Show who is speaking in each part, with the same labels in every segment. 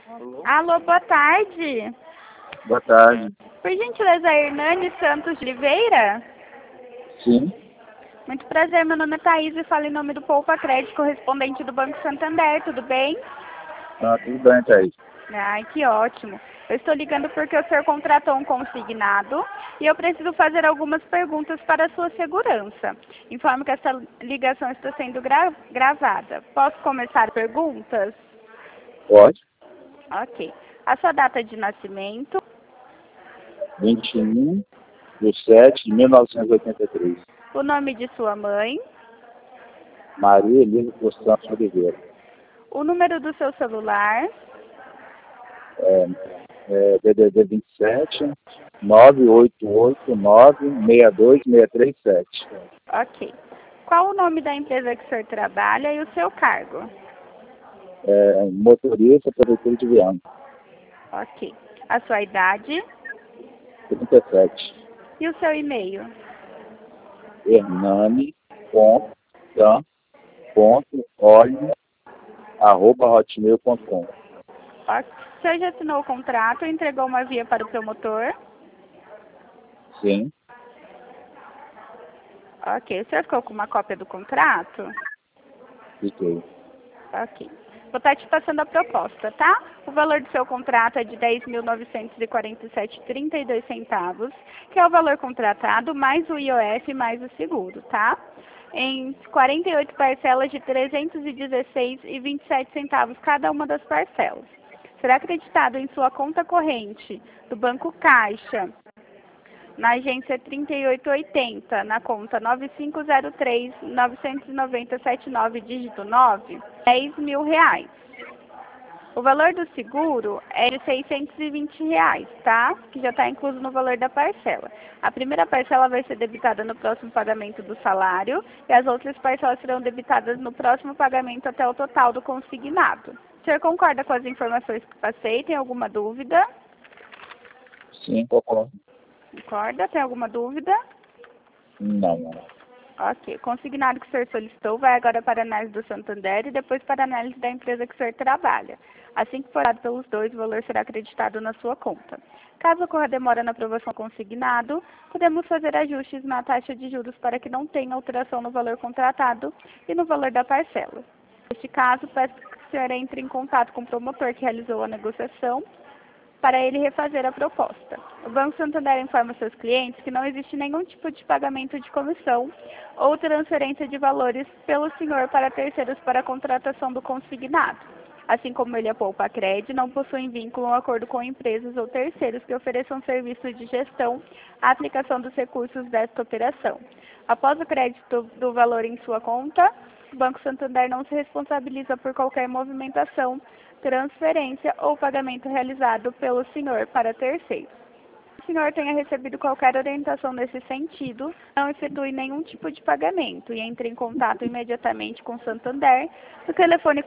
Speaker 1: Alô?
Speaker 2: Alô, boa tarde.
Speaker 1: Boa tarde.
Speaker 2: Por gentileza, Hernani Santos de Oliveira?
Speaker 1: Sim.
Speaker 2: Muito prazer, meu nome é Thaís e falo em nome do Poupa Crédito, correspondente do Banco Santander, tudo bem?
Speaker 1: Ah, tudo bem, Thaís.
Speaker 2: Ai, que ótimo. Eu estou ligando porque o senhor contratou um consignado e eu preciso fazer algumas perguntas para a sua segurança. Informo que essa ligação está sendo gravada. Posso começar perguntas?
Speaker 1: Pode.
Speaker 2: Ok. A sua data de nascimento,
Speaker 1: 21/7/1983.
Speaker 2: o nome de sua mãe,
Speaker 1: Maria Elisa dos Santos Oliveira.
Speaker 2: o número do seu celular,
Speaker 1: DDD 27 988962637.
Speaker 2: ok. Qual o nome da empresa que o senhor trabalha e o seu cargo?
Speaker 1: Motorista, prefeitura de Viana.
Speaker 2: Ok. A sua idade
Speaker 1: 37.
Speaker 2: e o seu e-mail?
Speaker 1: hernani.dan.olho@hotmail.com.
Speaker 2: Ok. O senhor já assinou o contrato e entregou uma via para o promotor?
Speaker 1: Sim.
Speaker 2: Ok. O senhor ficou com uma cópia do contrato?
Speaker 1: Fiquei.
Speaker 2: Ok. Vou estar te passando a proposta, tá? O valor do seu contrato é de R$ 10.947,32, que é o valor contratado, mais o IOF, mais o seguro, tá? Em 48 parcelas de R$ 316,27 cada uma das parcelas. Será acreditado em sua conta corrente do Banco Caixa, na agência 3880, na conta 9503-99079, dígito 9, R$ 10.000. O valor do seguro é de R$ 620, tá? Que já está incluso no valor da parcela. A primeira parcela vai ser debitada no próximo pagamento do salário e as outras parcelas serão debitadas no próximo pagamento até o total do consignado. O senhor concorda com as informações que passei? Tem alguma dúvida?
Speaker 1: Sim, concordo.
Speaker 2: Concorda? Tem alguma dúvida?
Speaker 1: Não.
Speaker 2: Ok. O consignado que o senhor solicitou vai agora para a análise do Santander e depois para a análise da empresa que o senhor trabalha. Assim que for dado pelos dois, o valor será acreditado na sua conta. Caso ocorra demora na aprovação do consignado, podemos fazer ajustes na taxa de juros para que não tenha alteração no valor contratado e no valor da parcela. Neste caso, peço que o senhor entre em contato com o promotor que realizou a negociação para ele refazer a proposta. O Banco Santander informa seus clientes que não existe nenhum tipo de pagamento de comissão ou transferência de valores pelo senhor para terceiros para a contratação do consignado. Assim como ele é Poupa Crédito, não possuem vínculo ou acordo com empresas ou terceiros que ofereçam serviços de gestão à aplicação dos recursos desta operação. Após o crédito do valor em sua conta, o Banco Santander não se responsabiliza por qualquer movimentação, transferência ou pagamento realizado pelo senhor para terceiros. Se o senhor tenha recebido qualquer orientação nesse sentido, não efetue nenhum tipo de pagamento e entre em contato imediatamente com o Santander no telefone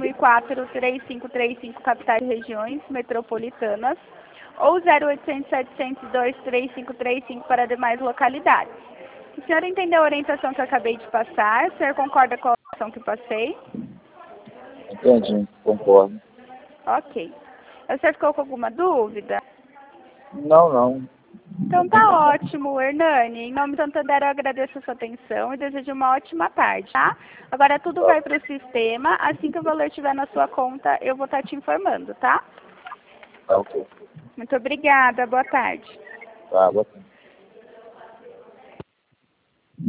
Speaker 2: 4004-3535 capitais e regiões metropolitanas ou 0800 702 3535 para demais localidades. O senhor entendeu a orientação que eu acabei de passar? O senhor concorda com a orientação que passei?
Speaker 1: Entendi, concordo.
Speaker 2: Ok. O senhor ficou com alguma dúvida?
Speaker 1: Não.
Speaker 2: Então tá ótimo, Hernani. Em nome do Santander, eu agradeço a sua atenção e desejo uma ótima tarde, tá? Agora tudo vai para o sistema. Assim que o valor estiver na sua conta, eu vou estar te informando, tá?
Speaker 1: Tá ok.
Speaker 2: Muito obrigada. Boa tarde.
Speaker 1: Tá, boa tarde.